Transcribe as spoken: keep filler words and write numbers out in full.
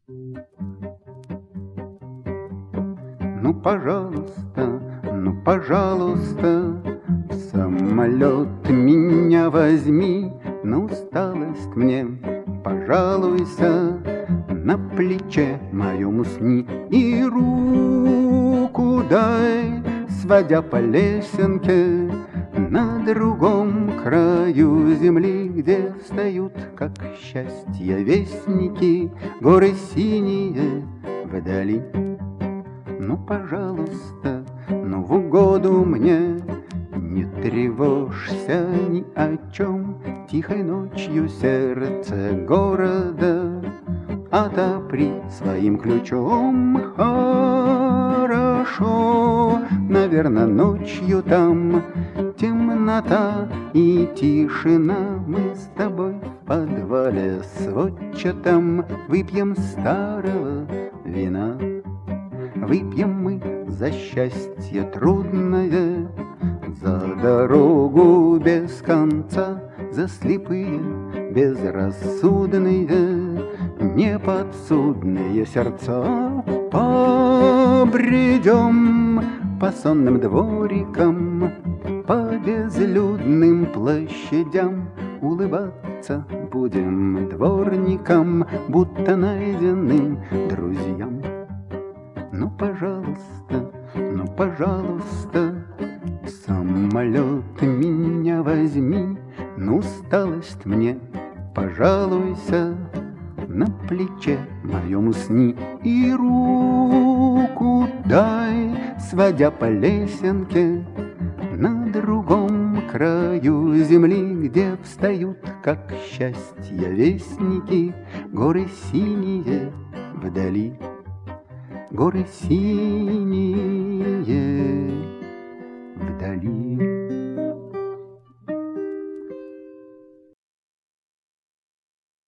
Ну, пожалуйста, ну, пожалуйста, в самолет меня возьми, на усталость мне пожалуйся, на плече моем усни и руку дай, сводя по лесенке на другом краю земли, где встают, как счастье, вестники, горы синие вдали. Ну, пожалуйста, ну, в угоду мне, не тревожься ни о чем, тихой ночью сердце города отопри своим ключом. Хорошо, наверно, ночью там темнота и тишина. Мы с тобой в подвале сводчатом выпьем старого вина. Выпьем мы за счастье трудное, за дорогу без конца, за слепые, безрассудные, неподсудные сердца. Побредем по сонным дворикам, по безлюдным площадям, улыбаться будем дворникам, будто найденным друзьям. Ну, пожалуйста, ну, пожалуйста, в самолет меня возьми, на усталость мне пожалуйся, на плече моем усни и руку дай, сводя по лесенке на другом краю земли, где встают, как счастье, вестники, горы синие вдали. Горы синие